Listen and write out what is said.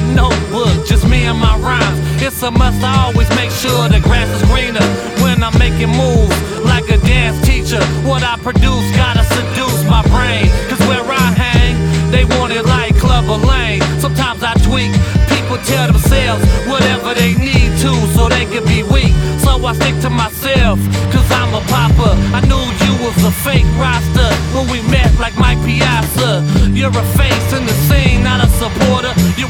notebook, just me and my rhymes. It's a must, I always make sure the grass is greener when I'm making moves like a dance teacher. What I produce gotta seduce my brain, cause where I hang, they want it like Clubber Lane. Sometimes I tweak, people tell themselves whatever they need to so they can be weak. So I stick to myself, cause I'm a popper. I knew you was a fake roster when we met like Mike Piazza. You're a face in the scene, not a supporter. You